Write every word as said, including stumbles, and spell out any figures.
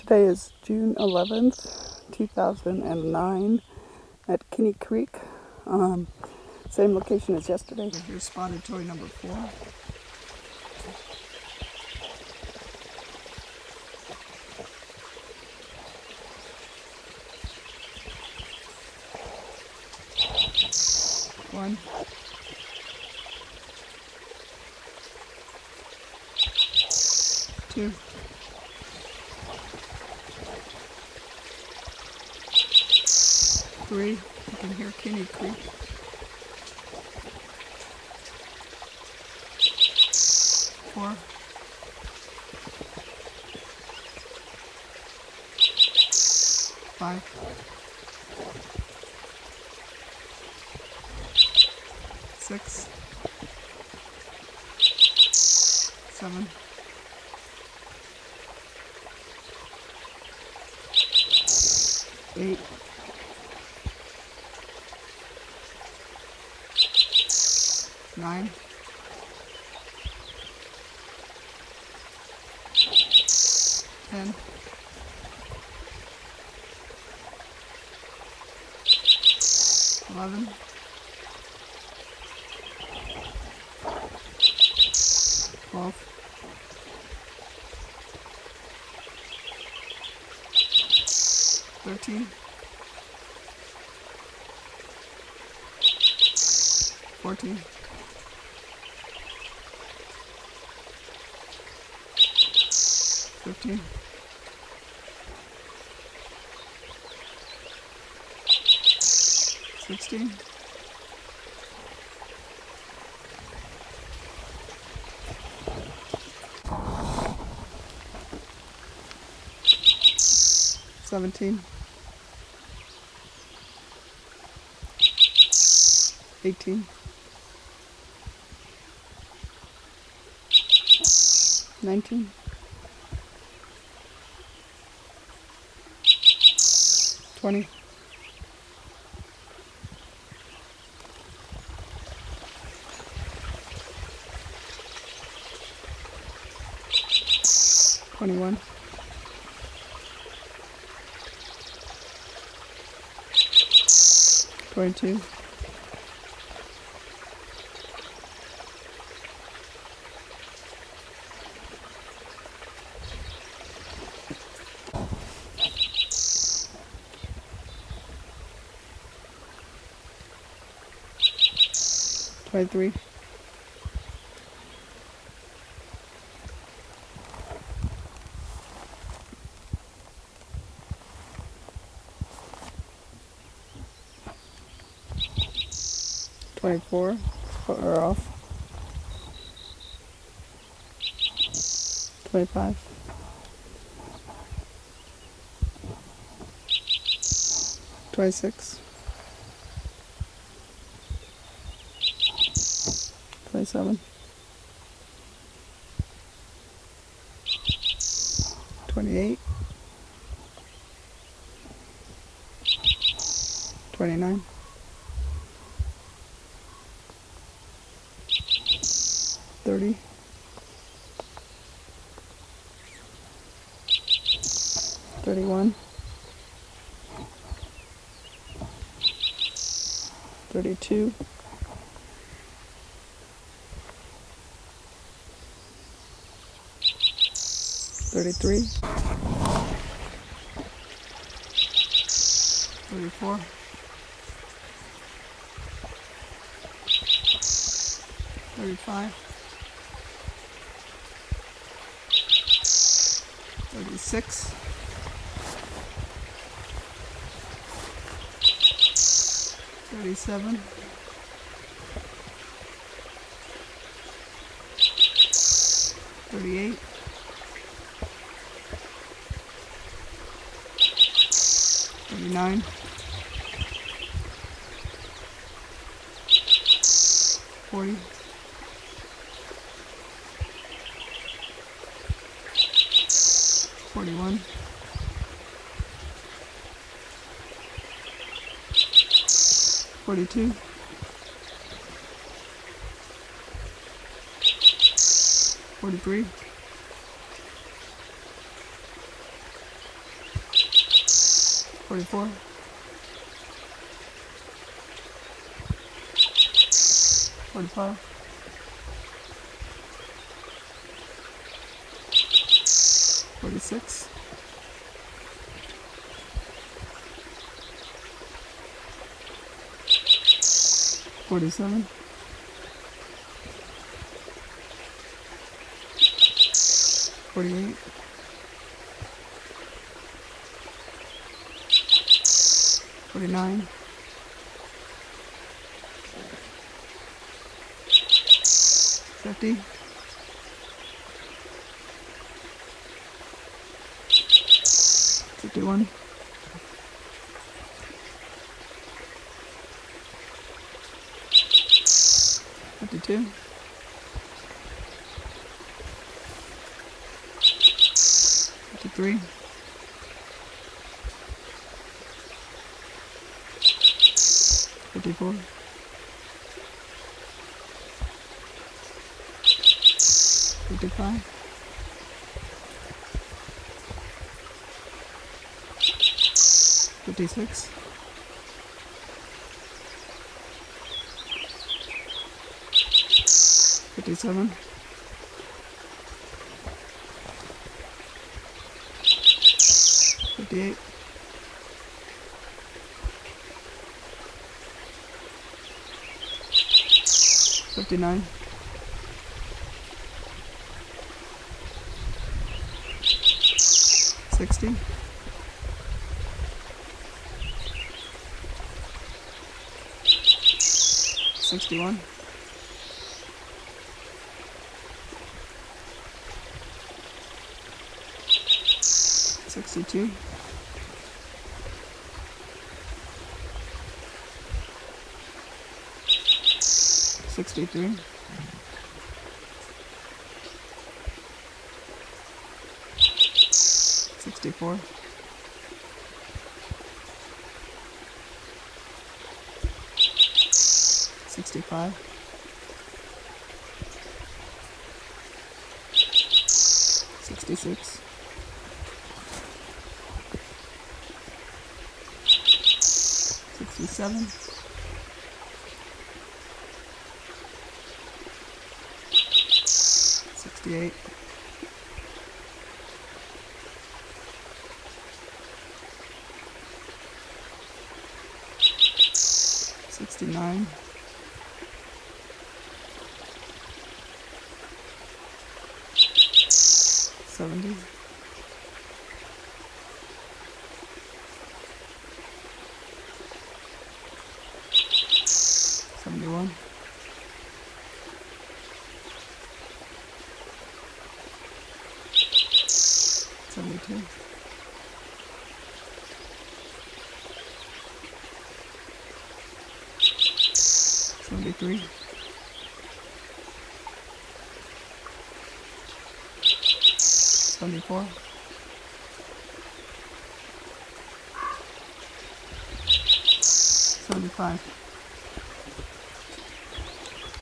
Today is June eleventh, two thousand nine at Kinney Creek. Um, same location as yesterday. Here's spotted toy number four. One. Two. Three. You can hear Kinney Creek. Four. Five. Six. Seven. Eight. Nine. Ten. Eleven. Twelve. Thirteen. Fourteen. Fifteen. Sixteen. Seventeen. Eighteen. Nineteen. Twenty. Twenty-one. Twenty-two. Twenty-three. Twenty-four. Put her off. Twenty-five. Twenty-six. Twenty-seven. Twenty-eight. Twenty-nine. Thirty. Thirty-one. Thirty-two. Thirty-three. Thirty-four. Thirty-five. Thirty-six. Thirty-seven. Thirty-eight. Thirty-nine. Forty. Forty-one. Forty-two. Forty-three. forty-four, forty-five, forty-six, forty-seven, forty-eight, forty-nine, fifty, fifty-one, fifty-two, fifty-three, fifty-four, fifty-five, fifty-six, fifty-seven, fifty-eight, fifty-nine, sixty, sixty-one, sixty-two, sixty-three, sixty-four, sixty-five, sixty-six, sixty-seven, sixty-eight, sixty-nine, seventy, seventy-one, seventy-two, seventy-three, seventy-four, seventy-five.